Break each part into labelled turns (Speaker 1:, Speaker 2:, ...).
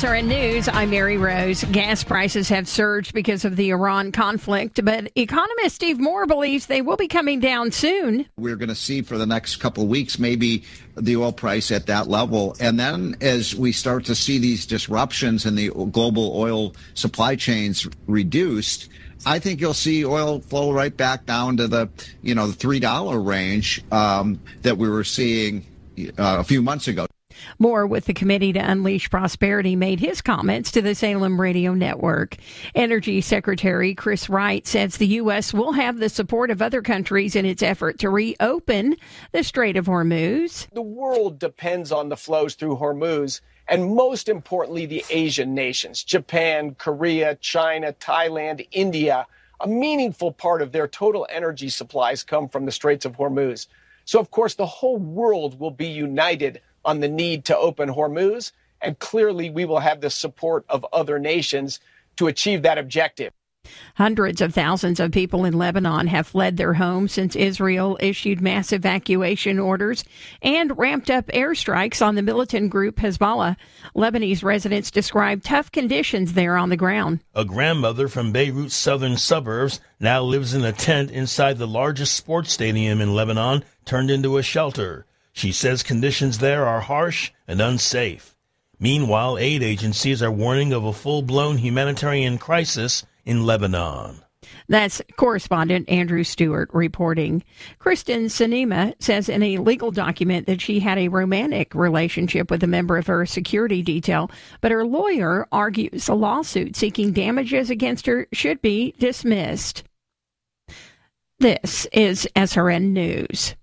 Speaker 1: SRN News, I'm Mary Rose. Gas prices have surged because of the Iran conflict, but economist Steve Moore believes they will be coming down soon.
Speaker 2: We're going to see for the next couple of weeks maybe the oil price at that level. And then as we start to see these disruptions in the global oil supply chains reduced, I think you'll see oil flow right back down to the $3 range that we were seeing a few months ago.
Speaker 1: Moore, with the Committee to Unleash Prosperity, made his comments to the Salem Radio Network. Energy Secretary Chris Wright says the U.S. will have the support of other countries in its effort to reopen the Strait of Hormuz.
Speaker 3: The world depends on the flows through Hormuz, and most importantly, the Asian nations, Japan, Korea, China, Thailand, India. A meaningful part of their total energy supplies come from the Straits of Hormuz. So, of course, the whole world will be united on the need to open Hormuz, and clearly we will have the support of other nations to achieve that objective.
Speaker 1: Hundreds of thousands of people in Lebanon have fled their homes since Israel issued mass evacuation orders and ramped up airstrikes on the militant group Hezbollah. Lebanese residents describe tough conditions there on the ground.
Speaker 4: A grandmother from Beirut's southern suburbs now lives in a tent inside the largest sports stadium in Lebanon, turned into a shelter. She says conditions there are harsh and unsafe. Meanwhile, aid agencies are warning of a full-blown humanitarian crisis in Lebanon.
Speaker 1: That's correspondent Andrew Stewart reporting. Kristen Sinema says in a legal document that she had a romantic relationship with a member of her security detail, but her lawyer argues a lawsuit seeking damages against her should be dismissed. This is SRN News.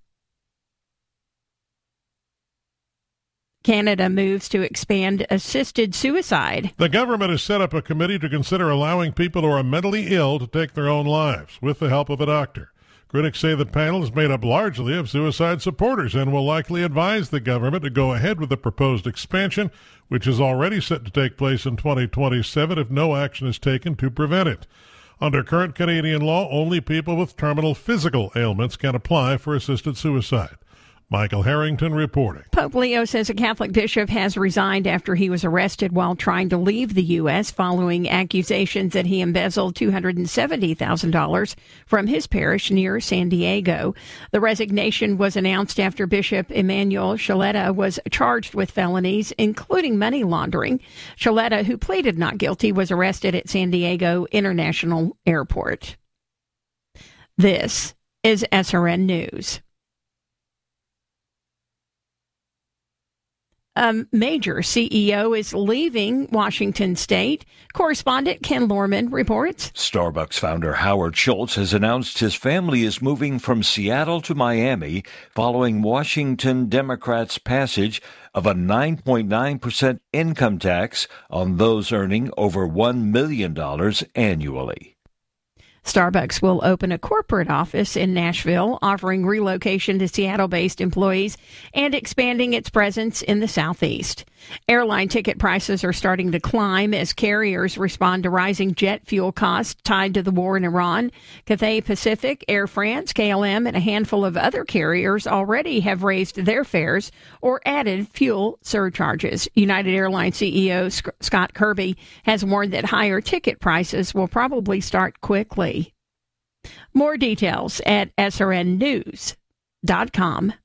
Speaker 1: Canada moves to expand assisted suicide.
Speaker 5: The government has set up a committee to consider allowing people who are mentally ill to take their own lives with the help of a doctor. Critics say the panel is made up largely of suicide supporters and will likely advise the government to go ahead with the proposed expansion, which is already set to take place in 2027 if no action is taken to prevent it. Under current Canadian law, only people with terminal physical ailments can apply for assisted suicide. Michael Harrington reporting.
Speaker 1: Pope Leo says a Catholic bishop has resigned after he was arrested while trying to leave the U.S. following accusations that he embezzled $270,000 from his parish near San Diego. The resignation was announced after Bishop Emmanuel Shaletta was charged with felonies, including money laundering. Shaletta, who pleaded not guilty, was arrested at San Diego International Airport. This is SRN News. A major CEO is leaving Washington State. Correspondent Ken Lorman reports.
Speaker 6: Starbucks founder Howard Schultz has announced his family is moving from Seattle to Miami following Washington Democrats' passage of a 9.9% income tax on those earning over $1 million annually.
Speaker 1: Starbucks will open a corporate office in Nashville, offering relocation to Seattle-based employees and expanding its presence in the Southeast. Airline ticket prices are starting to climb as carriers respond to rising jet fuel costs tied to the war in Iran. Cathay Pacific, Air France, KLM, and a handful of other carriers already have raised their fares or added fuel surcharges. United Airlines CEO Scott Kirby has warned that higher ticket prices will probably start quickly. More details at srnnews.com.